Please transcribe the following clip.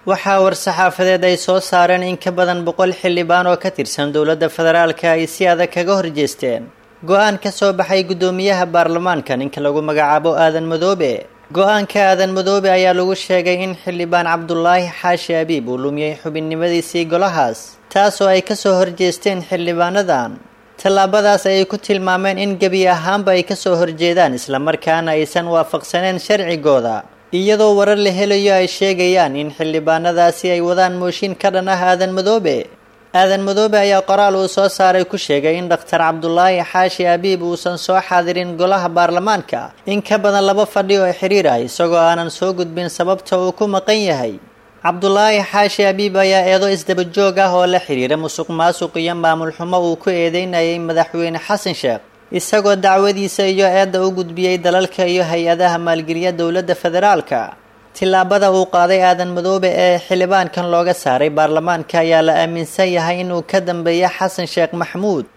waxaa war-saxaafadeed ay soo saareen in ka badan 100 xildhibaan oo ka tirsan dowladda federaalka ay si adag kaga horjeesteen go-aan ka soo baxay guddoomiyaha baarlamaanka ninka lagu magacaabo aadan madoobe. go-aanka aadan madoobe ayaa lagu sheegay in xildhibaan cabdulaahi xaashi abiib uu lumiyey xubinnimadiisii golahaas taasoo ay ka soo horjeesteen xildhibaanadan. tallaabadaas ayay ku tilmaameen in gebi ahaanba ay ka soo horjeedaan islamarkaana aysan waafaqsaneen sharcigooda, iyadoo warar la helayo ay sheegayaan in xildhibaanadaasi ay wadaan mooshin ka dhan ah aadan madoobe. aadan madoobe ayaa qoraal uu soo saaray ku sheegay in dhakhtar cabdulaahi xaashi abiib uusan soo xaadirin golaha baarlamaanka in ka badan 2 fadhi oo xiriir ah isagoo aanan soo gudbin sababta uu ku maqan yahay. cabdulaahi xaashi abiib ayaa eedo isdaba joog ah oo la xiriira musuqmaasuq iyo maamul xumo uu ku eedeynayay madaxweyne xasan sheekh, isagoo dacwadiisa iyo eedda u gudbiyey dalalka iyo hay-adaha maalgeliya dowladda federaalka. tillaabada uu qaaday aadan madoobe ee xildhibaankan looga saaray baarlamaanka ayaa la aaminsan yahay inuu ka dambeeya xasan sheekh maxamuud,